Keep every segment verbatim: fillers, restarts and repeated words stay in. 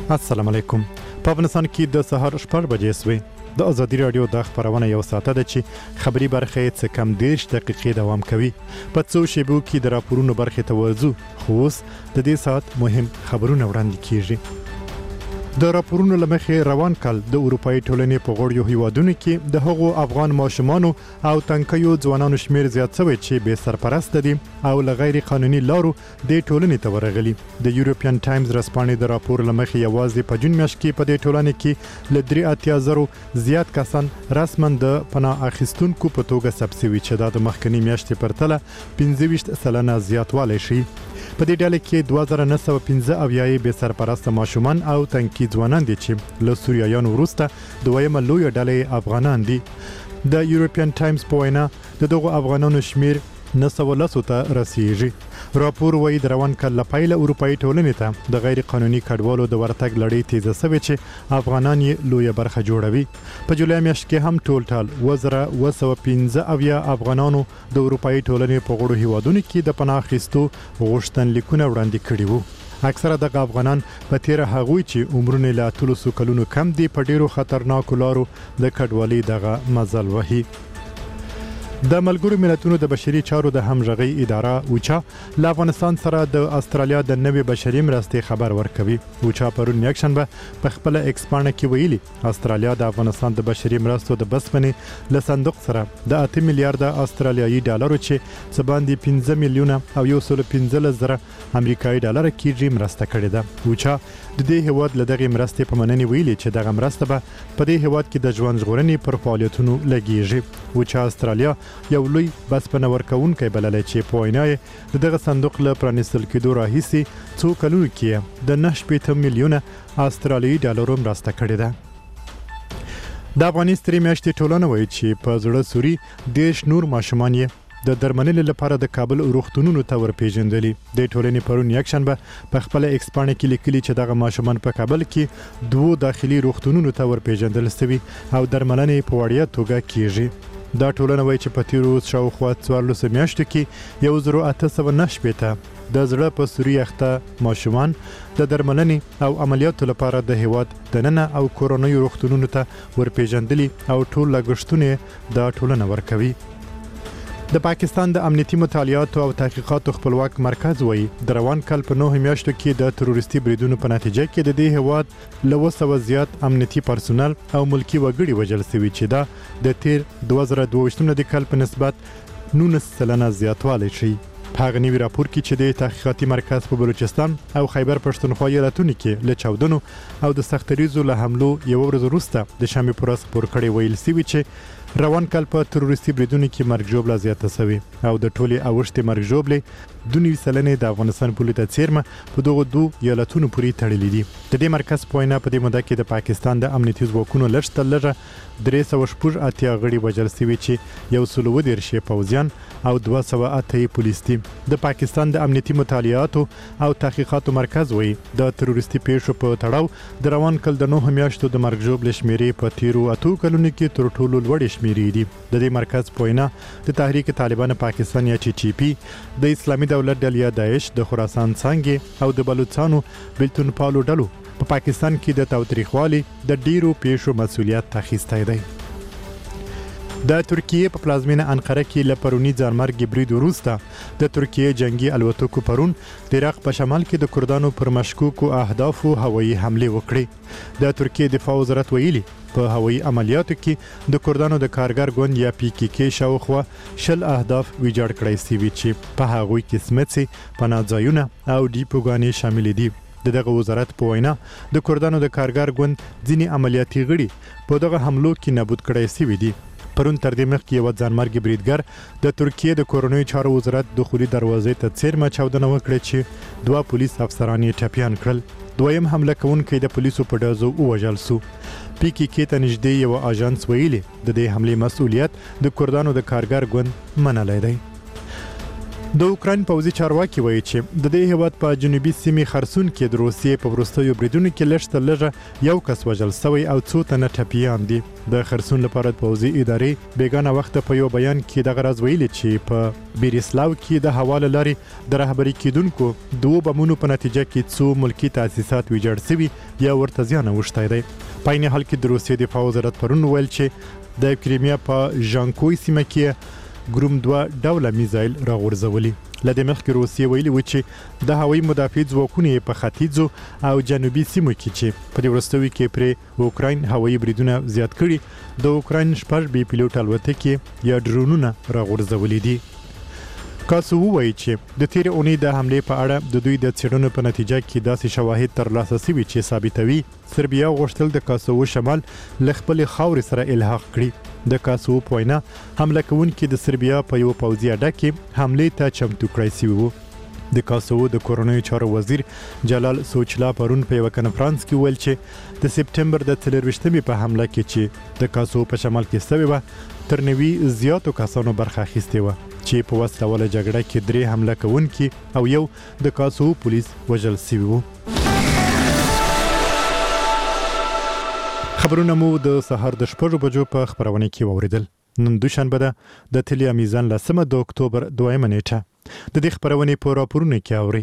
السلام علیکم. په افغانستان کې د سهار شپږ بجې سوې. د ازادي راډیو د خبرونه یو ساعته ده چې خبري برخه یې څه کم دېرش دقیقې دوام کوي. په څو شیبو کې د راپورونو برخې ته ورځو، خو اوس د دې ساعت مهم خبرونه وړاندې کیږي. د راپورونو له مخې روان کال د اروپایي ټولنې په غړیو هیوادونو کې د هغو افغان ماشومانو او تنکیو ځوانانو شمیر زیات شوی چې بې سرپرسته دي او له غیر قانوني لارو د ټولنې ته ورغلي. د یورپین ټایمز رسپانې د راپور له مخې یوازې په جون میاشت کې په دې ټولنې کې له درې اتیا زرو زیات کسان رسما د پناه اخیستونکو په توګه ثبت شوي چې دا د مخکنی میاشتې پرتله پنځه ویشت سلنه زیاتوالی شي. په دې ډله کې دوه زره نهه سوه پنځه اویا یې بې سرپرسته ماشومان او تنکي ځوانان دي چې له سوریایانو وروسته دویمه لویه ډله افغانان دي. د یورپین ټایمز په وینا د دغو افغانانو شمیر نهه سوه لسو ته رسیږي. راپور وایي د روان کال له پیله اروپایي ټولنې ته د غیر قانوني کډوالو د ورتګ لړۍ تیزه شوې چې افغانان یې لویه برخه جوړوي. په جولای میاشت کې هم ټول ټال اوه زره اوه سوه پنځه اویا افغانانو د اروپایي ټولنې په غړو هیوادونو کې د پناه اخیستو غوښتنلیکونه وړاندې کړي وو. اکثره دغه افغانان په تیره هغوی چې عمرونه له اتلسو کلونو کم دي په ډیرو خطرناکو لارو د کډوالۍ دغه مزل وهي. د ملګرو ملتونو د بشري چارو د همغږۍ اداره اوچا له افغانستان سره د استرالیا د نوې بشري مرستې خبر ورکوي. اوچا پرون یکشنبه په خپل ایکس پاڼه کې ویلي استرالیا د افغانستان د بشري مرستو د بسپنې له صندوق سره د اته میلیارډه استرالیایي ډالرو چې څه باندې پنځه میلیونه او یو سل پنځلس زره امریکایي ډالر کېږي مرسته کړې ده. اوچا د دې هیواد له دغې مرستې په مننې ویلي چې دغه مرسته به په دې هیواد کې د ژوند ژغورنې پر فعالیتونو لګیږي. اوچا استرالیا یو لوی بسپنه ورکوونکی بللی چې په وینا یې د دغه صندوق له پرانیستل کېدو راهیسې څو کلونو کې د نهه شپېته میلیونه استرالیایي ډالرو مرسته کړې ده. د افغاني سترې میاشتې ټولنه وایي چې په زړه سوري دېرش نور ماشومان یې د درملنې لپاره د کابل روغتونونو ته ورپېژندلي. د ټولنې پرون یکشنبه په خپل ایکس پاڼه کې لیکلي چې دغه ماشومان په کابل کې دوو داخلي روغتونونو ته ورپېژندل شوي او درملنې په وړیا توګه کیږي. دا ټولنه وایي چې په تیرو شاوخوا څوارلسو میاشتو کې یو زرو اته سوه نهه شپېته د زړه په سوري اخته ماشومان د درملنې او عملیاتو لپاره د هیواد دننه او کورنیو روغتونونو ته ورپېژندلي او ټول لګښتونه دا ټولنه ورکوي. د پاکستان د امنیتي مطالعاتو او تحقیقاتو خپلواک مرکز وایي د روان کال په نهه میاشتو کې د تروریستي بریدونو په نتیجه کې د دې هیواد له اوه سوه زیات امنیتي پرسونل او ملکي وګړي وژل شوي چې دا د تیر دوه زره دوه ویشتم د کال په نسبت نولس سلنه زیاتوالی شي. په هغه نوي راپور کې چې د تحقیقاتي مرکز په بلوچستان او خیبر پښتونخوا ایالتونو کې له چاودنو او د سختریزو له حملو یوه ورځ وروسته د شنبې په ورځ خپور کړی ویل شوي چې روان کال په تروریستي بریدونو کې مرګ ژوبله زیاته شوې او د ټولې اوښتې مرګ ژوبلې دوه نوي سلنې د افغانستان پولې ته څیرمه په دغو دوو ایالتونو پورې تړلي دي. د دې مرکز په وینا په دې موده کې د پاکستان د امنیتي ځواکونو لږ تر لږه درې سوه شپږ اتیا غړي وژل شوي چې یو سل اووه دېرش یې پوځیان او دوه سوه اته یې پولیس دي. د پاکستان د امنیتي مطالعاتو او تحقیقاتو مرکز وایي د تروریستي پیښو په تړاو د روان کال د نهه میاشتو د مرګ ژوبلې شمیرې په تیرو اتو کلونو کې تر ټولو لوړې شمیرې دي. د دې مرکز په وینا د تحریک طالبان پاکستان یا ټي ټي پی د اسلامي دولت ډلې یا داعش د خراسان څانګې او د بلوچستانو بیلتون پالو ډلو په پاکستان کې د تاوتریخوالي د ډیرو پیښو مسؤلیت اخیستی دی. د ترکیې په پلازمینه انقره کې له پروني ځانمرګي برید وروسته د ترکیې جنگي الوتکو پرون د عراق په شمال کې د کردانو پر مشکوکو اهدافو هوایي حملې وکړې. د ترکیې دفاع وزارت ویلي په هوایي عملیاتو کې د کردانو د کارګر ګوند یا پی کې کې شاوخوا شل اهداف ویجاړ کړی شوي چې په هغوی کې سمڅې، پناه ځایونه او ډیپوګانې شامل دي. د دغه وزارت په وینا د کردانو د کارګر ګوند ځینې عملیاتي غړي په دغه حملو کې نابود کړی شوي دي. پرون تر دې مخکې یوه ځانمرګي بریدګر د ترکیې د کورنیو چارو وزارت دخولي دروازې ته څیرمه چاودنه وکړه چې دوه پولیس افسران یې ټپیان کړل. دویم حمله کوونکی د پولیسو په ډزو ووژل سو. پی کې کې ته نږدې یوه اژانس ویلي د دې حملې مسؤلیت د کردانو د کارګر ګوند منلی دی. د اوکراین پوځي چارواکي وایي چې د دې هیواد په جنوبي سیمې خرسون کې د روسیې په وروستیو بریدونو کې لږ تر لږه یو کس وژل شوی او څو تنه ټپیان دي. د خرسون لپاره پوځي ادارې بیګانه وخت په یو بیان کې دغه راز ویلي چې په بیریسلاو کې د هوا له لارې د رهبري کېدونکو دوه بمونو په نتیجه کې څو ملکی تاسیسات ویجاړ شوي یا ورته زیان اوښتی دی. په عین حال کې د روسیې دفاع وزارت پرون ویل چې د کریمیا په ژانکوی سیمه کې ګروم دوه ډوله میزایل راغورځولي. له دې مخکې روسیې ویلي و چې د هوایي مدافع ځواکونو په ختیځو او جنوبي سیمو کې چې په دې وروستیو کې پرې اوکراین هوایي بریدونه زیات کړي د اوکراین شپږ بي پیلوټ الوتکې یا ډرونونه راغورځولي دي. کاسو وایي چې د تیر اونۍ د حملې په اړه د دوی د څېړنو په نتیجه کې داسې شواهد ترلاسه شوي چې ثابتوي سربیا غوښتل د کاسو شمال له خپلې خاورې سره الحاق کړي. د کاسو په وینا حمله کوونکي د سربیا په یو پوځي اډه کې حملې ته چمتو کړی شوي وو. د کاسو د کورنیو چارو وزیر جلال سوچلا پرون په یو کنفرانس کې ویل چې د سپټمبر د څلرویشتمې په حمله کې چې د کاسو په شمال کې شوې وه تر نوي زیاتو کسانو برخه اخیستې وه چې په وسله واله جګړه کې درې حمله کوونکي او یو د کاسو پولیس وژل شوي وو. خبرونه مو د سهار د شپږو بجو په خبرونه کې واوریدل. نن دوشنبه ده د تلیا میزان لسمه د اکتوبر دویمه نیټه. د دې خبرونه په راپورونو کې اوري.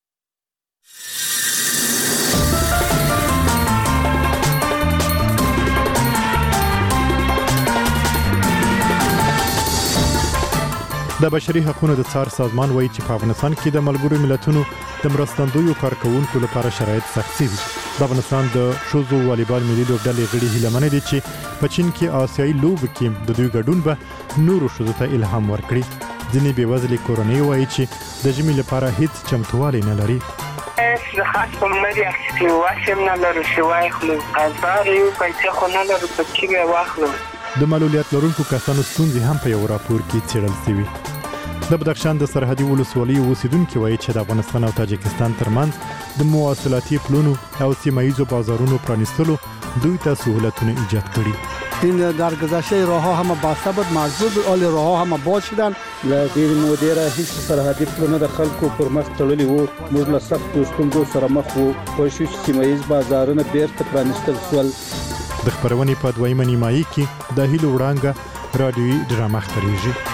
د بشري حقوقو د څار سازمان وایي چې په افغانستان کې د ملګرو ملتونو د مرستندویو کارکونکو لپاره شرایط سخت دي. د افغانستان د شوزو والیبال ملي لوبډلې غړي هیله مند دي چې په چین کې آسیایي لوبو کې د دوی ګډون به نورو شوزو ته الهام ورکړي. ځینې بېوزلې کورنۍ وایي چې د ژمي لپاره هیڅ چمتووالی نه لري. خاصم ندی اخیستی واشم نلرو شوای خلو قضار یو پیسې خو نلرو په چی به واخلو. د معلولیت لرونکو کسانو ستونزې هم په یو راپور کې څېړل شوي. د بدخشان د سرحدي ولسوالیو اوسیدونکي وایي چې د افغانستان او تاجکستان ترمنځ د مواصلاتي پلونو او سیمایي بازارونو پرانیستلو دوی ته سهولتونه ایجاد کړي. این در گذشته راه‌ها هم بسته بود، مجبور بود آل راه‌ها هم باز شدن. لدیر مدیر هیچ سرحدی پلونه د خلکو پر مخ تړلي وو. موږ له سخت ستونزو سره مخ وو. کوشش سیمایي بازارونه بیرته پرانیستل شول. د خبرونې په دویمه نیمایي کې د هیلو وړانګه رادیوي ډرامه خپرېږي.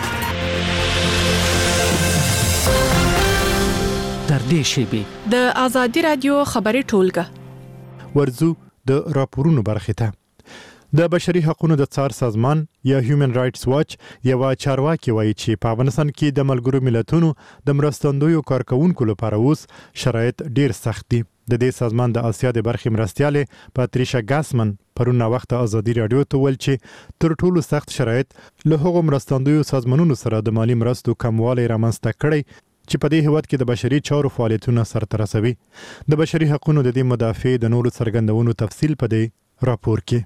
تر دې شیبې د آزادي رادیو خبري ټولګه ورزو د راپورونو برخه ته. د بشري حقوقو د څار سازمان یا هیومن رائټس واچ یو چارواکي وایي چې په افغانستان کې د ملګرو ملتونو د مرستندویو کارکونکو لپاره اوس شرایط ډیر سخت دي. د دې سازمان د آسیا د برخې مرستیاله پاتریشا ګاسمن پرون وخت آزادي رادیو ته ویل چې تر ټولو سخت شرایط له هغو مرستندویو سازمانونو سره د مالی مرستو کموالی رامنځته کړی چې په دې هیواد کې د بشري چارو فعالیتونه سرته رسوي. د بشري حقوقو د دې مدافع د نورو څرګندونو تفصیل په دې راپور کې.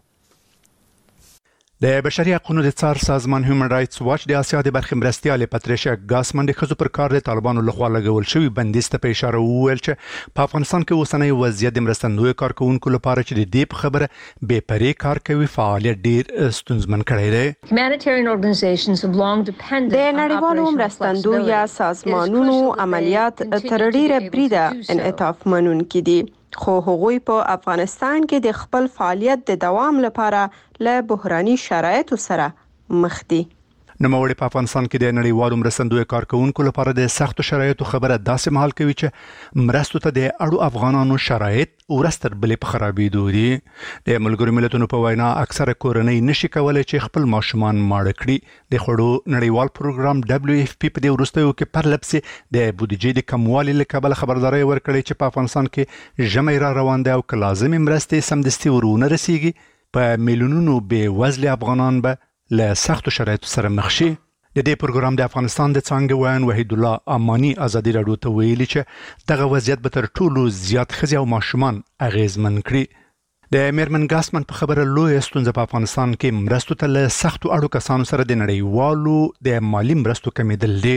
د بشري حقوقو د څار سازمان هیومن رائټس واچ د آسیا د برخې مرستیاله پاتریشا ګاسمن د ښځو پر کار د طالبانو لخوا لګول شوی بندیز ته په اشاره وویل چې په افغانستان کې اوسنۍ وضعیت د مرستندویو کارکونکو لپاره چې د دې په خبره بې پرې کار کوي فعالیت ډیر ستونزمن کړی دی. د نړیوالو مرستندویو سازمانونو عملیات تر ډیره بریده انعطاف منونکي دي، خو هغوی په افغانستان کې د خپل فعالیت د دوام لپاره له بحراني شرایطو سره مخ دي. نوموړي په افغانستان کې د نړیوالو مرستندویو کارکونکو لپاره د سختو شرایطو خبره داسې مهال کوي چې مرستو ته د اړو افغانانو شرایط ورستر بلې په خرابېدو دي. د ملګرو ملتونو په وینا اکثره کورنۍ نشي کولای چې خپل ماشومان ماړه کړي. د خوړو نړیوال پروګرام دبليو اف پی په دې وروستیو کې پرلپسې د بودیجې د کموالي له کبله خبرداري ورکړې چې په افغانستان کې ژمی را روان دی او که لازمې مرستې سمدستي ورونه رسیږي په میلیونونو بې وزله افغانان به له سختو شرایطو سره مخ شي. د دې پروګرام د افغانستان د څانګې ویان وحید الله امانی آزادي رادیو ته ویلي چې دغه وضعیت به تر ټولو زیات ښځې او ماشومان اغیزمن کړي. د میرمن ګاسمن په خبره لوی ستونزه په افغانستان کې مرستو ته له سختو اړو کسانو سره د نړیوالو د مالی مرستو کمیدل دي.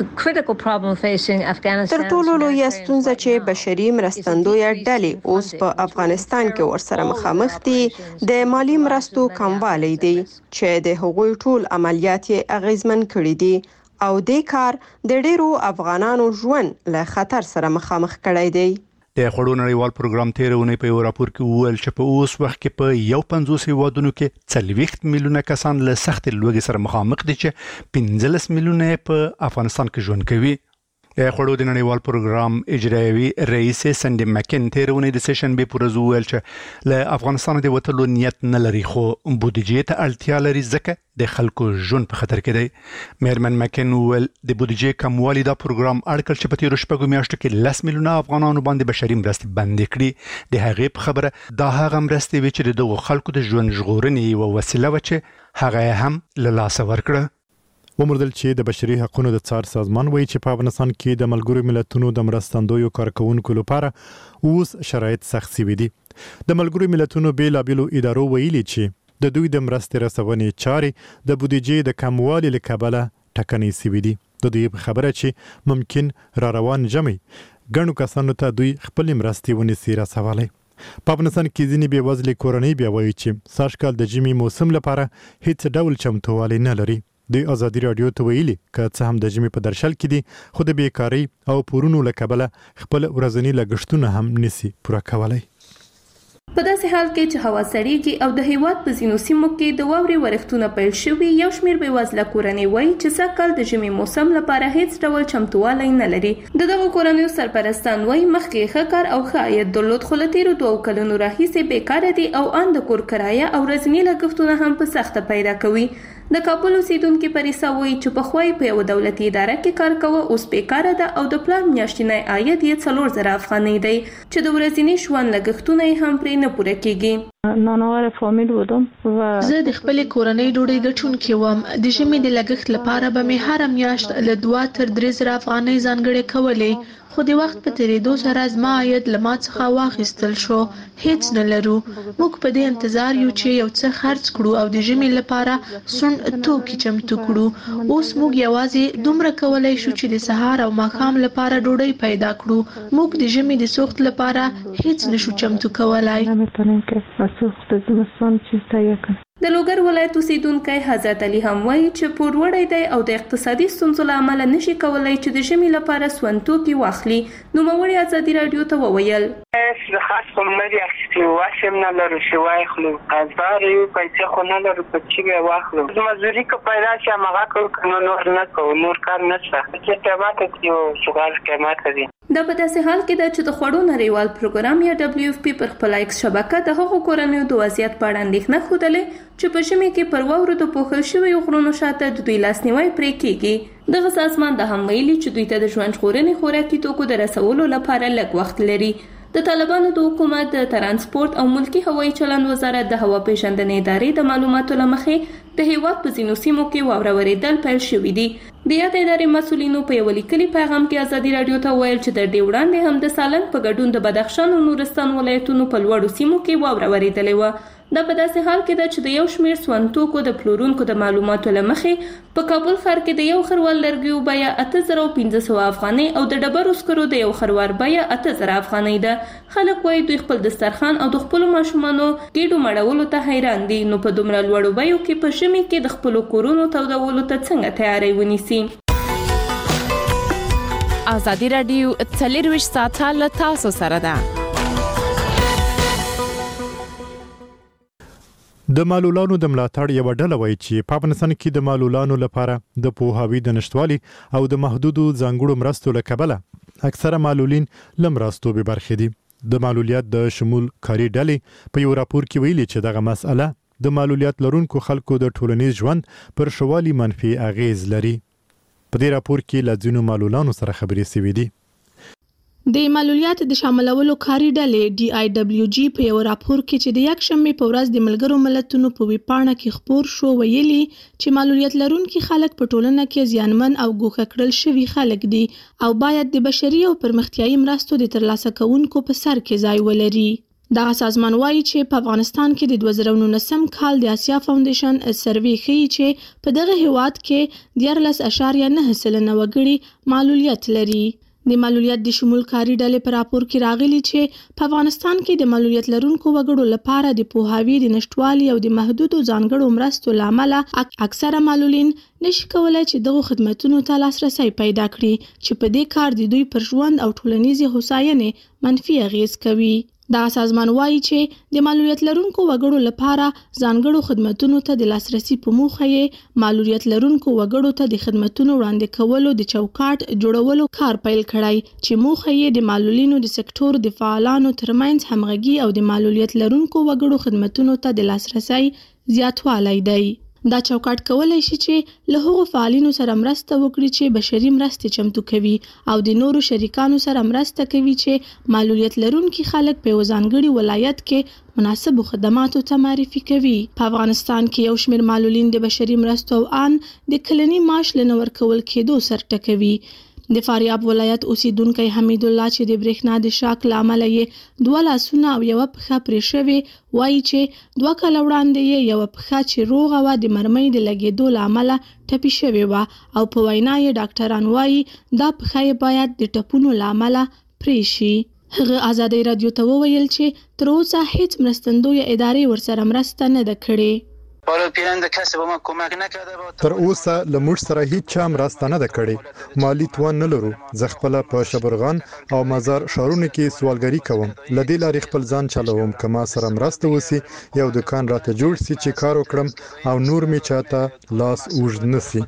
تر ټولو لوی ستونزه چې بشري مرستندویه ډلې اوس په افغانستان کې ورسره مخامخ دي د مالی مرستو کموالی دی چې د هغوی ټول عملیات یې اغیزمن کړي دي او دې کار د ډیرو افغانانو ژوند له خطر سره مخامخ کړی دی. د خړو نړیوال پروګرام تیرونه په یو راپور کې وویل چې په اوس وخت کې په یو پنځوس هیوادونو کې څلوېښت میلیونه کسان له سخت لوږې سره مخامخ دي چې پنځلس میلیونه په افغانستان کې ژوند کوي. د خړو د نړیوال پروګرام اجرایوي رئیس سندي مکن تیرونه د سیشن به پرز ویل چې له افغانستان د وټلو نیت نه لري خو بودیجې ته اړتیا لري ځکه د خلکو ژوند په خطر کې دی. میرمن مکن ویل د بودیجې کموالی دا پروګرام اړکل چې په تیرو شپږو میاشتو کې لس میلیونه افغانانو باندې بشري مرستې بندې کړي. د هغې په خبره دا هغه مرستې وي چې دغه خلکو د ژوند ژغورنې یوه وسیله وه چې هغه هم له لاسه ورکړه. ومردل چې د بشري حقوقو د څار سازمان وایي چې په افغانستان کې د ملګرو ملتونو د مرستندویو کارکونکو لپاره اوس شرایط سخت شوي دي. د ملګرو ملتونو بیلابېلو ادارو ویلي چې د دوی د مرستې رسونې چارې د بودیجې د کموالي له کبله ټکنۍ شوي دي. د دوی په خبره چې ممکن را روان جمعي ګڼو کسانو ته دوی خپل مرستې ونیسي رسولی. په افغانستان کې ځینې بېوزلې کورنۍ بیا وایي چې سږکال د ژمي موسم لپاره هیڅ ډول چمتووالی نه لري. د ازادي رادیو ته ویلي که څه هم د ژمي په درشل کې دي خو د بیکارۍ او پورونو له کبله خپل ورځني لګښتونه هم نشي پوره کولی. په داسې حال کې چې هوا سړیږي او د هیواد په ځینو سیمو کې د واورې ورښتونه پیل شوي، یو شمېر بېوزله کورنۍ وایي چې سږکال د ژمي موسم لپاره هیڅ ډول چمتووالی نه لري. د دغو کورنیو سرپرستان وایي مخکې ښه کار او ښه عاید درلود خو له تېرو دوو کلونو راهیسې بیکاره دي او ان د کور کرایه او ورځني لګښتونه هم په سخته پیدا کوي. د کابل اوسیدونکي پریسا وایي چې پخوا یې په یوه دولتي اداره کې کار کوه، اوس بیکاره ده او د پلار میاشتنی عاید یې څلور زره افغانۍ دی چې د ورځني ژوند لګښتونه یې هم پرې نه پوره کیږي. نانوار فامیل بودم و زه د خپلې کورنۍ ډوډۍ ګټونکې وم. د ژمي د لګښت لپاره به مې هره میاشت له دوه تر درې زره افغانۍ ځانګړې کولې، خو د وخت په تیریدو سره زما عاید له ما څخه واخیستل شو. هیڅ نه لرو. موږ په دې انتظار یو چې یو څه خرڅ کړو او د ژمي لپاره سون توکي چمتو کړو. اوس موږ یوازې دومره کولی شو چې د سهار او ماښام لپاره ډوډۍ پیدا کړو. موږ د ژمي د سوخت لپاره هیڅ نشو چمتو کولای. د لوګر ولایت اوسیدونکی حضرت علي هم وایي چې پور وړی دی او د اقتصادي ستونزو له امله نشي کولی چې د ژمي لپاره سون توکي واخلي. نوموړي ازادي راډیو ته وویل خاص کوم نه دي اخیستي، واسم نه لرو چې واخلو، قرضدار یو پیسې خو نه لرو په چې به واخلو. مزدوري که پیدا شي هماغه کوو نو نور نه کوو، نور کار نشته چې قیمت یې یو سوغال قیمت دی. دا په داسې حال کې ده چې د خوړو نړیوال پروګرام یا دبلیو اف پی پر خپل ایکس شبکه د هغو کورنیو د وضعیت په اړه اندېښنه ښودلې چې په ژمي کې پر واورو د پوښل شویو غرونو شاته د دوی لاسنیوی پرې کیږي. دغه سازمان دا هم ویلي چې دوی ته د ژوند ژغورنې خوراکي توکو د رسولو لپاره لږ وخت لري. د طالبانو د حکومت د ترانسپورت او ملکی هوایي چلند وزارت د هوا پیژندنې ادارې د معلوماتو له مخې د هیواد په ځینو سیمو کې واوره ورېدل پیل شوي دي. د یاد ادارې مسؤلینو په یو لیکلي پیغام کې ازادي راډیو ته ویل چې د دې وړاندې هم د سالنګ په ګډون د بدخشان او نورستان ولایتونو په لوړو سیمو کې واوره ورېدلې وه. دا په داسې حال کې ده چې د یو شمېر سون توکو د پلورونکو د معلوماتو له مخې په کابل ښار کې د یو خروار لرګیو بیه اته زره پنځه سوه افغانۍ او د ډبرو سکرو د یو خروار بیه اته زره افغانۍ ده. خلک وایي دوی خپل دسترخوان او د خپلو ماشومانو ګېډو مړولو ته حیران دي، نو په دومره لوړو بیو کې په ژمي کې د خپلو کورونو تودولو ته څنګه تیاری ونیسي. ازادي راډیو څلرویشت ساعته له تاسو سره ده. د معلولانو د ملاتړ یو ډله وایي چې په افغانستان کې د معلولانو لپاره د پوهاوي د نشټوالي او د محدودو ځانګړو مرستو له کبله اکثره معلولین له مرستو بې برخې دي. د معلولیت د شمول کاري ډلې په یو راپور کې ویلي چې دغه مسئله د معلولیت لرونکو خلکو د ټولنیز ژوند پر ښه والي منفي اغیز لري. په دې راپور کې له ځینو معلولانو سره خبرې شوې دي. د معلولیت د شاملولو کاري ډلې ډي آی ډبلیو جی په یو راپور کې چې د یکشنبې په ورځ د ملګرو ملتونو په ویبپاڼه کې خپور شو ویلي چې معلولیت لرونکي خلک په ټولنه کې زیانمن او ګوښه کړل شوي خلک دي او باید د بشري او پرمختیایي مرستو د ترلاسه کوونکو په سر کې ځای ولري. دغه سازمان وایي چې په افغانستان کې د دوه زره نولسم کال د آسیا فاونډیشن سروې ښیي چې په دغه هیواد کې دیارلس اعشاریه نهه سلنه وګړي معلولیت لري. د معلولیت د شمول کاری ډلې پر راپور کې راغلي چې په افغانستان کې د معلولیت لرونکو وګړو لپاره د پوهاوي د نشټوالي او د محدودو ځانګړو مرستو لامل اکثره معلولین نشي کولای چې دغه خدماتو ته لاسرسي پیدا کړي چې په دې کار د دوی پر ژوند او ټولنیزې هوساینې منفي اغیز کوي. دا سازمان وایي چې د معلولیت لرونکو وګړو لپاره ځانګړو خدماتو ته د لاسرسي په موخه یې معلولیت لرونکو وګړو ته د خدماتو وړاندې کولو د چوکاټ جوړولو کار پیل کړی چې موخه یې د معلولینو د سکتور د فعالانو ترمنځ همغږي او د معلولیت لرونکو وګړو خدماتو ته د لاسرسي زیاتوالی دی. دا چوکاټ کولای شي چې له هغو فعالینو سره مرسته وکړي چې بشري مرستې چمتو کوي او د نورو شریکانو سره مرسته کوي چې معلولیت لرونکي خلک په ځانګړي ولایت کې مناسب خدماتو ته معرفي کوي. په افغانستان کې یو شمېر معلولین د بشري مرستو او ان د کلنی معاش لنه ورکول کېدو سر ټکوي. د فاریاب ولایت اوسیدونکی حمید الله چې د برېښنا د شاک لامل یې دوه لاسونه او یو پښه پرې شوې وایي چې دوه کاله وړاندې یې یو پښه چې روغه وه د مرمۍ د لګېدو لامل ټپي شوې وه او په وینا یې ډاکټران وایي دا پښه یې باید د ټپونو لامل پرې شي. هغه ازادي رادیو ته وویل چې تر اوسه هیڅ مرستندویه ادارې ورسره مرسته نه ده کړې. تر اوسه له موږ سره هیڅ چا مرسته نه ده کړې. مالی توان نه لرو. زه خپله په شبرغان او مزار ښارونو کې سوالګري کوم. له دې لارې خپل ځان چلوم که ما سره مرسته وسی یو دکان راته جوړ سي چې کار وکړم او نور می چاته لاس اوږد نسی.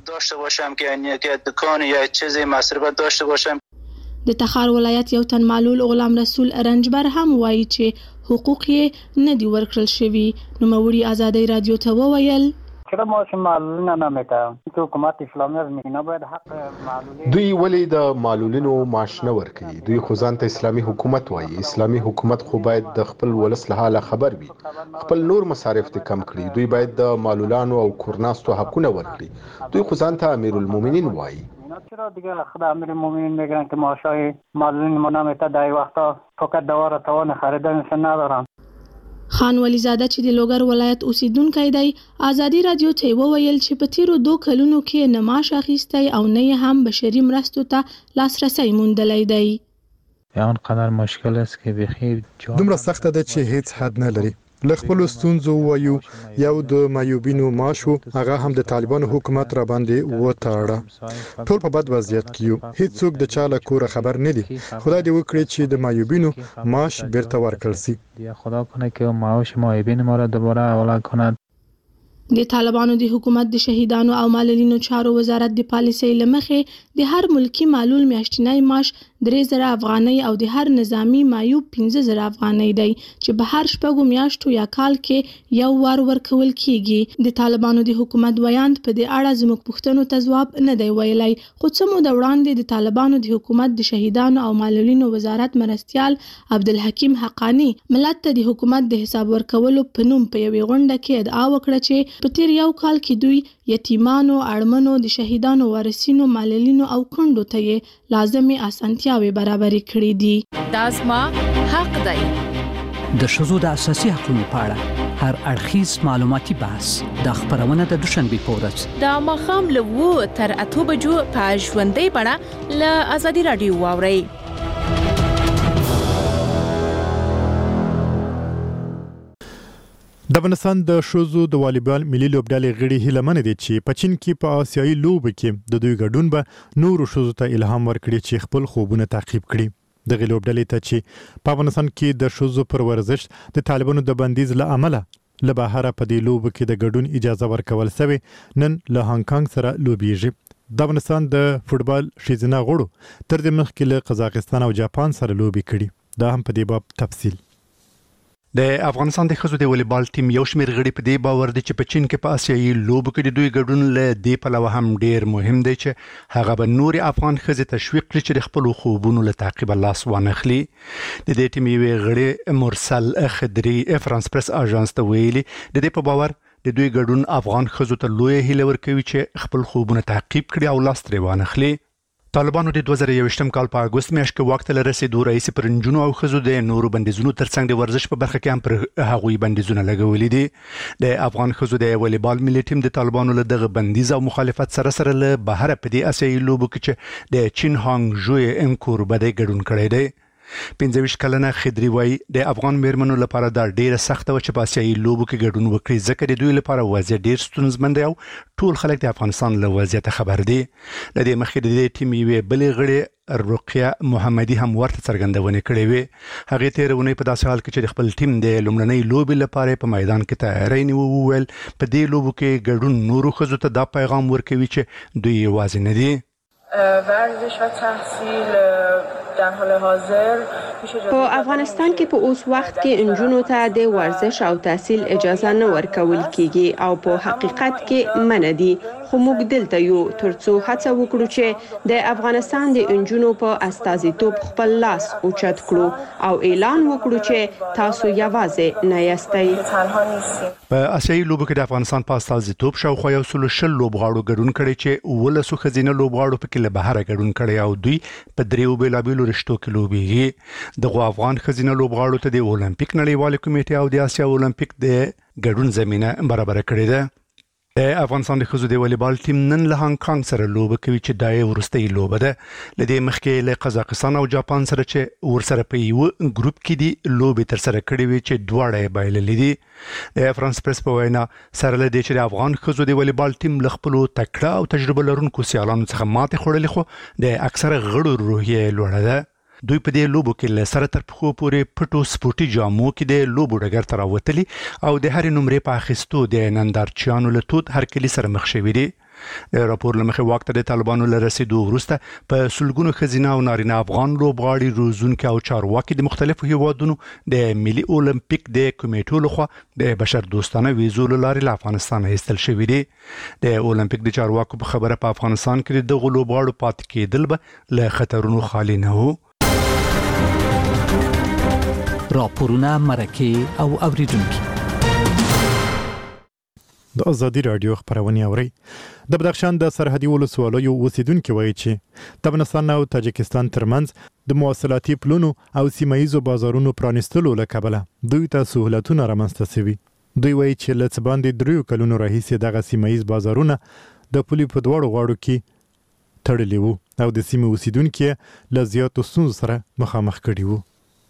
د تخار ولایت یو تن معلول غلام رسول ارنجبر هم وایي چې حقوق یې نه دي ورکړل شوي. نوموړي ازادي رادیو ته وویل دوی ولې د معلولینو معاش نه ورکوي؟ دوی خو ځان ته اسلامي حکومت وایي. اسلامي حکومت خو باید د خپل ولس له حاله خبر وي، خپل نور مصارف ته کم کړي. دوی باید د معلولانو او کورناستو حقونه ورکړي. دوی خو ځان ته امیر المؤمنین وایي. چرا دیگه خدا امیر المؤمنین میگن که معاشای معلولین منامتا دای وقتا فقط دوار توان خریدنش ندارن. خان ولیزاده چې د لوګر ولایت اوسیدونکی دی ازادي رادیو ته وویل چې په تیرو دوه کلونو کې نه معاش اخیستی او نه هم بشري مرستو ته لاسرسی موندلی دی. یان قدر مشکل است که بخیر دومره سخته ده چې هیڅ حد نه لري. له خپلو ستونزو وایو. یو د معیوبینو معاشو هغه هم د طالبانو حکومت را باندې وتاړه. ټول په بد وضعیت کې یو. هیڅوک د چا له کوره خبر نه دي. خدای دې وکړي چې د معیوبینو معاش بیرته ورکړل شي. خدا کنه که معاش معیوبین ما را دوباره حواله کند. د طالبانو د حکومت د شهیدانو او معلولینو چارو وزارت د پالیسۍ له مخې د هر ملکی معلول میاشتنی معاش درې زره افغانۍ او د هر نظامی معیوب پنځه زره افغانۍ دی چې به هر شپږو میاشتو یا کال کې یو وار ورکول کیږي. د طالبانو د حکومت ویاند په دې اړه زموږ پوښتنو ته ځواب نه دی ویلی، خو څه موده وړاندې د طالبانو د حکومت د شهیدانو او معلولینو وزارت مرستیال عبدالحکیم حقانی ملت ته د حکومت د حساب ورکولو په نوم په یوې غونډه کې ادعا وکړه چې په تیر یو کال کې دوی یتیمانو، اړمنو، د شهیدانو وارثینو، معلولینو او کونډو ته یې لازمي اسانتیاوې برابرې کړې دي. دا زما حق دی. د ښځو د اساسي حقوقو په اړه هر اړخیز معلوماتي بحث د خبرونه د دوشنبه په ورځ د ماښام له اووه تر اته بجو په ژوندۍ بڼه له ازادي رادیو واورئ. د افغانستان د ښځو د والیبال ملي لوبډلې غړي هیله منه دي چې په چین کې په آسیایي لوبو کې د دوی ګډون به نورو ښځو ته الهام ورکړي چې خپل خوبونه تعقیب کړي. دغه لوبډلې ته چې په افغانستان کې د ښځو پر ورزش د طالبانو د بندیز له امله له بهره په دې لوبو کې د ګډون اجازه ورکول شوې، نن له هانګ کانګ سره لوبیږي. د افغانستان د فوټبال ښځینه غړو تر دې مخکې له قزاقستان او جاپان سره لوبې کړي. دا هم په دې باب تفصیل. د افغانستان د ښځو د والیبال ټیم یو شمېر غړي په دې باور دي چې په چین کې په آسیایي لوبو کې د دوی ګډون له دې پلوه هم ډیر مهم دی چې هغه به نورې افغان ښځې تشویق کړي چې د خپلو خوبونو له تعقیبه لاس وانخلي. د دې ټیم یوې غړي مرسل خدري فرانس پریس اژانس ته ویلي د دې په باور د دوی ګډون افغان ښځو ته لویه هیله ورکوي چې خپل خوبونه تعقیب کړي او لاس ترې وانخلي. طالبانو د دوه زره یوویشتم کال په اګوست میاشت کې واک ته رسیدو رئیس پرنجونو او ښځو د نورو بندیزونو ترڅنګ د ورزش په برخه کې هم پر هغوی بندیزونه لګولي دي. د افغان ښځو د والیبال ملي ټیم د طالبانو له دغه بندیز او مخالفت سره سره له بهر په دې اسیایي لوبو کې چې د چین هانګ ژوی انکور بده ګډون کړی دی. پنځه ویشت کلنه خضري وایي د افغان میرمنو لپاره دا ډیره سخته وه چې په اسیایي لوبو کې ګډون وکړي ځکه د دوی لپاره وضعیت ډیر ستونزمن دی او ټول خلک د افغانستان له وضعیته خبر دي. له دې مخکې د دې ټیم یوې بلې غړې رقیه محمدي هم ورته څرګندونې کړې وې. هغې تېره اونۍ په داسې حال کې چې د خپل ټیم د لومړنۍ لوبې لپاره په میدان کې تیاری نیوه وویل په دې لوبو کې ګډون نورو ښځو ته دا پیغام ورکوي چې دوی یوازې نه دي. ورزش و تحصیل در حال حاضر په افغانستان کې په اوس وخت کې انجونو ته د ورزش او تحصیل اجازه نه ورکول کیږي او په حقیقت کې منع دي، خو موږ دلته یو ترڅو هڅه وکړو چې د افغانستان د انجونو په استازیتوب خپل لاس اوچت کړو او اعلان وکړو چې تاسو یوازې نه یاستئ. په اسیایي لوبو کې د افغانستان په استازیتوب شاوخوا یو سل شل لوبغاړو ګډون کړی چې ولسو ښځینه لوبغاړو پکې له بهره ګډون کړی او دوی په دریو بېلابېلو رشتو کې لوبېږي. دغه افغان ښځینه لوبغاړو ته د اولمپیک نړیوالې کمیټې او د اسیا اولمپیک د ګډون زمینه برابر کړې ده. د افغانستان د ښځو د والیبال ټیم نن له هانګ کانګ سره لوبه کوي چې دا یې وروستۍ لوبه ده. له دې مخکې له قزاقستان او جاپان سره چې ورسره په یو ګروپ کې دي لوبې ترسره کړې وي چې دواړه یې بایللې دي. د فرانس پریس په وینا سره له دې چې د افغان ښځو د والیبال ټیم له خپلو تکړه او تجربه لرونکو سیالانو څخه ماتې خوړلې خو د اکثره غړو روحیه لوړه ده. دوی په دې لوبو کې له سره تر پښو پورې پټو سپورټي جامو کې د لوبو ډګر ته راوتلي او د هرې نمرې په اخیستو د نندارچیانو له تود هرکلي سره مخ شوي دي. د راپور له مخې واک ته د طالبانو له رسیدو وروسته په سلګونو ښځینه او نارینه افغان لوبغاړي روزونکي او چارواکي د مختلفو هیوادونو د ملي اولمپیک د کمیټو لخوا د بشر دوستانه ویزو له لارې له افغانستان ایستل شوي دي. د اولمپیک د چارواکو په خبره په افغانستان کې د دغو لوبغاړو پاتې کېدل به له خطرونو خالي نه وو. راپورونه مرکه او اوریدونکي د ازادي رادیو خبرونه اوري. د بدخشان د سرحدي ولسوالیو اوسیدونکو وایي چې د افغانستان او تاجکستان ترمنځ د مواصلاتي پلونو او سیمایي بازارونو پرانیستلو له کبله دوی ته سہولتونه رامنځته شوي. دوی وایي چې له څه باندې دریو کلونو راهیسې دغه سیمایي بازارونه د پولي په دواړو غاړو کې تړلي وو او د سیمې اوسیدونکو له زیاتو ستونزو سره مخامخ کړي وو.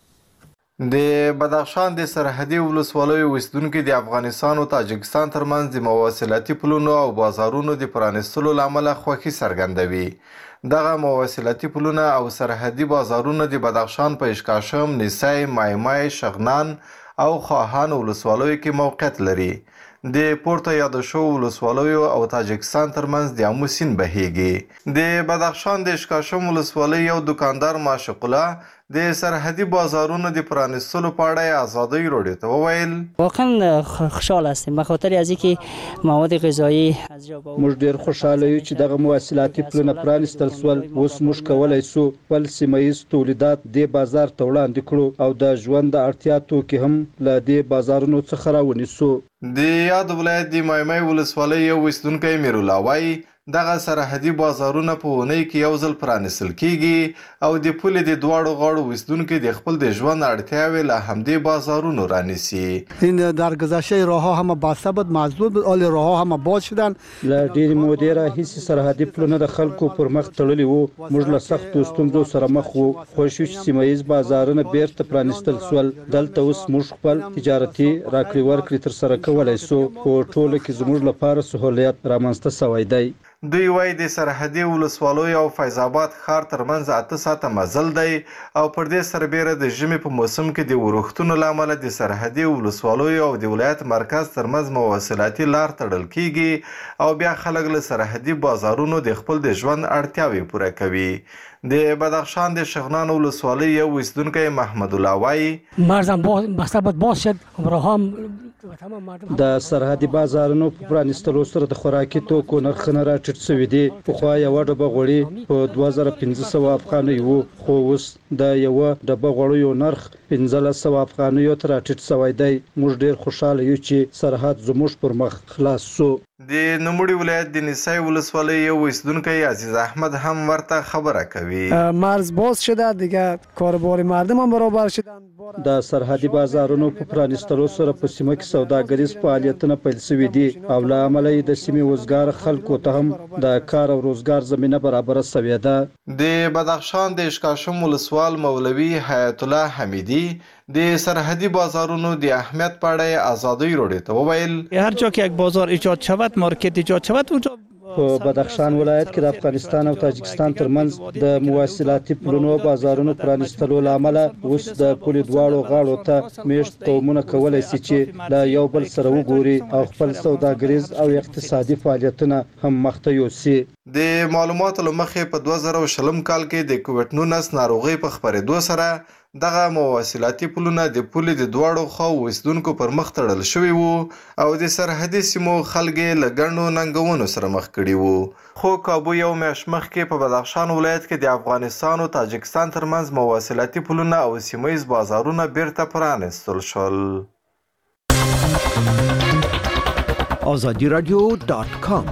د بدخشان د سرحدي ولسوالیو اوسیدونکو د افغانستان او تاجکستان ترمنځ د مواصلاتي پلونو او بازارونو د پرانیستلو له امله خوښي څرګندوي. دغه مواصلاتي پلونه او سرحدي بازارونه د بدخشان په اشکاشم، نیسای، مایمای، شغنان او خواهان ولسوالیو کې موقعیت لري. د پورته یاد شو ولسوالیو او تاجکستان ترمنځ د امو سیند بهیږي. د بدخشان د اشکاشم ولسوالۍ یو دکاندار ماشق الله د سرحدي بازارونو د پرانیستلو په اړه ازادي راډیو ته وویل واقعا خوشحال هستیم به خاطر از اینکه مواد غذایی از جا به موږ ډیر خوشاله یو چې دغه مواصلاتي پلونه پرانیستل سول. اوس موږ کولای سو خپل سیمایي تولیدات د بازار ته وړاندې کړو او د ژوند د اړتیا توکي هم له دې بازارونو څخه راونیسو. د یاد ولایت د مایمای ولسوالۍ یو اوسیدونکی میرالله وایي دغه سرحدي بازارونه په اونۍ کې یو ځل پرانیستل کیږي او د پولې د دواړو غاړو اوسیدونکي د خپل د ژوند اړتیاوې له همدې بازارونو رانیسي. این در گذشته راهها همه بسته بود، محدود بود، حال راهها همه باز شدن. له ډېرې مودې راهیسې سرحدي پلونه د خلکو پر مخ تړلي وو. موږ له سختو ستونزو سره مخ وو. خوښ یو چې سیمه ییز بازارونه بیرته پرانیستل سول. دلته اوس موږ خپل تجارتي راکړې ورکړې ترسره کولی سو. په ټوله کې زموږ لپاره سهولیت رامنځته سوی دی. دوی وایي د سرحدي ولسوالیو او فیض آباد ښار ترمنځ اته ساعته مزل دی او پر دې سربیره د ژمي په موسم کې د ورښتونو له امله د سرحدي ولسوالیو او د ولایت مرکز ترمنځ مواصلاتي لار تړل کیږي او بیا خلک له سرحدي بازارونو د خپل د ژوند اړتیاوې پوره کوي. د بدخشان د شغنان ولسوالۍ یو اوسیدونکی محمد الله وایي مرزم بسته بود باز شد راهم د سرحدي بازارونو په پرانیستلو سره د خوراکي توکو نرخونه راټیټ شوي دي. پخوا یوه ډبه غوړي په دوه زره پنځه سوه افغانۍ وو، خو اوس د یوه ډبه غوړیو نرخ پنځلس سوه افغانیو ته راټیټ شوی دی. موږ ډېر خوشحاله یو چې سرحد زموږ پر مخ خلاص شو. د نوموړي ولایت د نسای ولسوالۍ یو اوسیدونکی عزیز احمد هم ورته خبره کوي. مرز باز شده دیگه کاربار مردم هم برابر شدن. د سرحدي بازارونو په پرانیستلو سره په سیمه کې سوداګریز فعالیتونه پیل شوي دي او له امله یې د سیمې وزګار خلکو ته هم د کار او روزګار زمینه برابره شوې ده. د بدخشان د اشکاشم ولسوال مولوي حیات الله حمیدي د سرحدی بازارونو د اهمیت په اړه ازادي راډیو ته وویل هر جا که یک بازار ایجاد شود مارکت ایجاد شود اونجا په بدخشان ولایت کې د افغانستان او تاجکستان ترمنځ د مواصلاتي پلونو بازارونو پرانیستلو له امله اوس د پولې دواړو غاړو ته میشت قومونه کولی شي چې له یو بل سره وګوري او خپل سوداګریز او اقتصادي فعالیتونه هم مخته یوسي. د معلوماتو له مخې په دوه زره شلم کال کې د کووډ نولس ناروغۍ په خپرېدو سره دغه مواصلاتي پلونه د پولې د دواړو خواو اوسیدونکو پر مخ تړل شوي وو او د سرحدي سیمو خلک یې له ګڼو ننګونو سره مخ کړي وو. خو کابو یو میاشت مخکې په بدخشان ولایت کې د افغانستان او تاجکستان ترمنځ مواصلاتي پلونه او سیمه ییز بازارونه بیرته پرانیستل شول. آزادی رادیو دات کام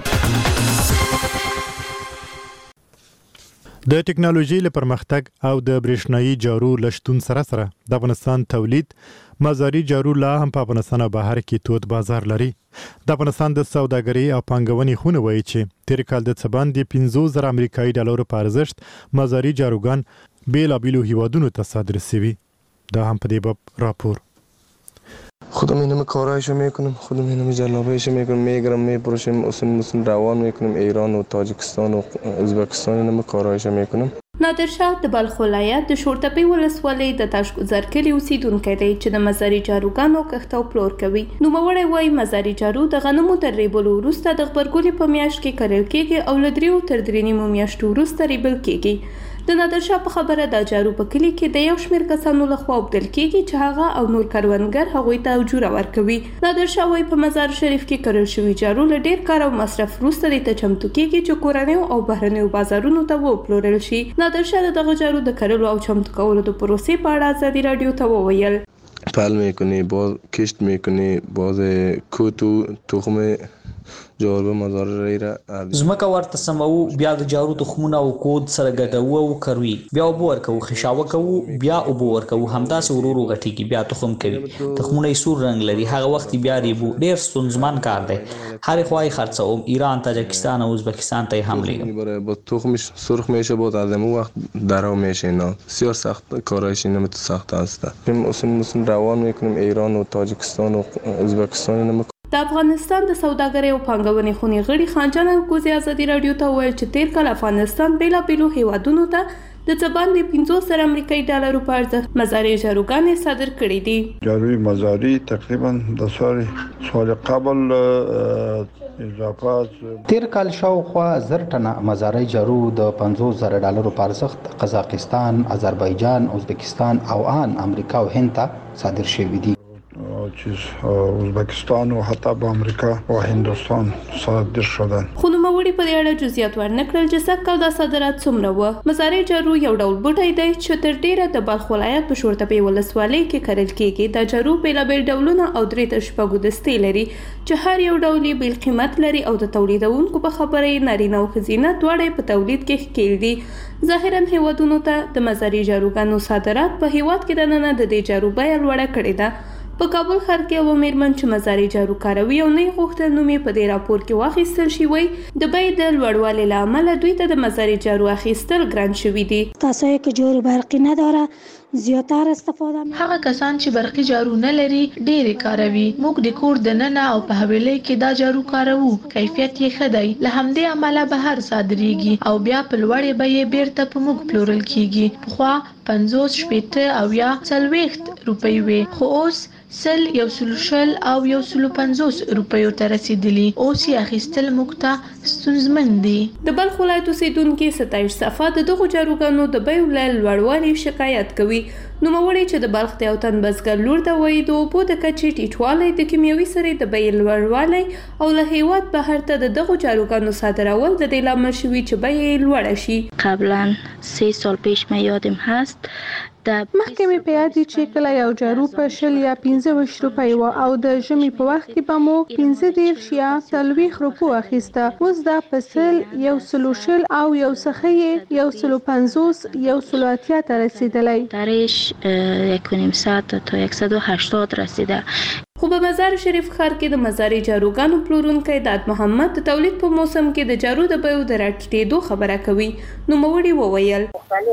د ټکنالوژي له پرمختګ او د برېښنايي جارو لشتون سره سره د افغانستان تولید مزاري جارو لا هم په افغانستان او بهر کې تود بازار لري. د افغانستان د سوداګرۍ او پانګونې خونه وایي چې تیر کال د څه باندې پنځوس زره امریکایي ډالرو په ارزښت مزاري جاروګان بیلابیلو هیوادونو ته صادر شوي. دا هم په دې باب راپور. خودم اینم کارایشو میکنم، خودم اینم جلابیشو میکنم، میگرم میپروشم، اصلا مثلا روان میکنم ایران و تاجکستان و ازبکستان اینم کارایشو میکنم. نادر شاه د بلخ ولایت د شورتپې ولسوالۍ د تاشګذر کلي اوسیدونکی دی چې د مزاري جاروګانو کښت او پلور کوي. نوموړی وایي مزاري جارو د غنمو تر ریبلو وروسته د غبرګولي په میاشت کې کرل کیږي او له دریو تر درې نیمو میاشتو وروسته ریبل کیږي. د نادر شاه په خبره دا جارو په کلي کې د یو شمېر کسانو لخوا اوبدل کیږي چې هغه او نور کروندګر هغوی ته اجوره ورکوي. نادر شاه وایي په مزار شریف کې کرل شوي جارو له ډېر کار او مصرف وروسته دې ته چمتو کیږي چې کورنیو او بهرنیو بازارونو ته وپلورل شي. نادر شاه د دغه جارو د کرلو او چمتو کولو د پروسې په اړه ازادي راډیو ته وویل پل میکنی، باز کشت میکنی، باز کوتو تخم جارو مزار رای را زمکه ورته سمو، بیا د جارو تخمونه او کود سره ګډوو او کروي، بیا اوبه ورکوو، خشاوه کوو، بیا اوبه ورکوو، همداسې ورو ورو غټیږي، بیا تخم کوي. تخمونه یې سور رنګ لري، هغه وخت بیا ریبو. ډېر ستونزمن کار دی. هرې خوا یې خرڅوم، ایران، تاجکستان او ازبکستان ته یې هم لیږم. با تخمش سرخ میشه، با از اون وقت درو میشه. اینا بسیار سخت کارایش، اینا سخت هست. اصلا مثلا روان میکنیم ایران و تاجکستان و ازبکستان. اینا د افغانستان د سوداګرۍ او پانګونې خونې غړي خانجان الکوزي ازادي راډیو ته وویل چې تیر کال افغانستان بیلابیلو هیوادونو ته د څه باندې پنځوس زره امریکایي ډالرو په ارزښت مزاري جاروګانې صادر کړي دي. جاروی مزاري تقریبا د سال سال قبل اضافات تیر کال شاوخوا زر ټنه مزاري جارو د پنځوس زره ډالرو په ارزښت قزاقستان، آذربایجان، ازبکستان او ان امریکا او هند ته صادر شوي دي. چیز ازبکستان و حتی با امریکا و هندوستان صادر شدن. خو نوموړي په دې اړه جزئیات ورنکړل چې سږ دا صادرات څومره وو. مزاري جارو یو ډول بوټی دی چې تر ډیره د بلخ ولایت په شورتپې ولسوالۍ کې کرل کیږي. دا جارو بیلابیل ډولونه او درې تر شپږو دستې لري چې هر یو ډول یې بیل قیمت لري او د تولیدونکو په خبره یې نارینه او ښځینه دواړه په تولید کې ښکیل دي. ظاهرا هیوادونو ته د مزاري جاروګانو صادرات په هیواد کې دننه د دې جارو بیه لوړه کړې ده. په کابل ښار کې یوه میرمن چې مزاري جارو کاروي او نه یې غوښتل نوم یې په دې راپور کې واخیستل شي وایي د بیې د لوړوالي له امله دوی ته د مزاري جارو اخیستل ګران شوي دي. کسایی که جارو برقی نداره زیاتر استفاده می هغه کسان چې برقی جارو نه لري ډېرې کاروي. موږ د کور دننه او په حویلۍ کې دا جارو کاروو. کیفیت یې ښه دی. له همدې امله بهر صادریږي او بیا په لوړې بیې بیرته په موږ پلورل کیږي. پخوا پنځوس، شپېته او یا څلوېښت روپۍ وې، خو اوس سل، یو سلو شل او یو سلو پنځوس روپیو ته رسیدلی. اوس یې اخیستل موږ ته ستونزمن دي. د بلخ ولایت اوسیدونکي ستایش صفا د دغو جاروګانو د بیو له لوړوالي شکایت کوي. نوموړی چې د بلخ د یو تن بزګر لور ته وایي د اوبو د کچې ټیټوالی، د کیمیاوي سرې د بیې لوړوالی او له هیواد بهر ته د دغو جاروګانو صادرول د دې لامل شوي چې بیې لوړه شي. قبلا سه سال پیش من یادم هست مخکې مې په یاد دي چې کله یو جارو په شل یا پنځه ویشت روپۍ وه او د ژمي په وخت کې به مو پنځه دېرش یا څلوېښت روپو اخیسته. اوس دا په سل، یو سلو شل او یو څخه یې یو سلو پنځوس، یو سلو اتیا ته رسیدلی. درش یک و نیم ساعت تا صد و هشتاد رسیده. خو په مزار شریف ښار کې د مزاري جاروګانو پلورونکی داد محمد د تولید په موسم کې د جارو د بیو د راټیټېدو خبره کوي. نوموړي وویل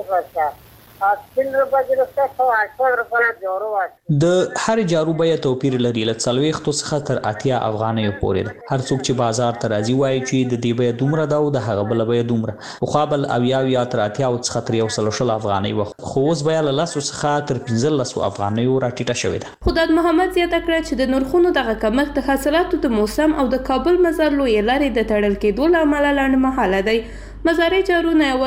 د هر جارو بیه توپیر لري، له څلوېښتو څخه تر اتیا افغانیو پورې ده. هر څوک چې بازار ته راځي وایي چې د دې بیه دومره ده او د هغه بله بیه دومره. پخوا بل اویا یا تر اتیاو څخه تر یو سلو شل افغانۍ وه، خو اوس بیه له لسو څخه تر پنځلسو افغانیو راټیټه شوې ده. خو داد محمد زیاته کړه چې د نرخونو دغه کمښت د حاصلاتو د موسم او د کابل مزار لویې لارې د تړل کېدو له امله لنډمهاله دی. مزاري جارو نه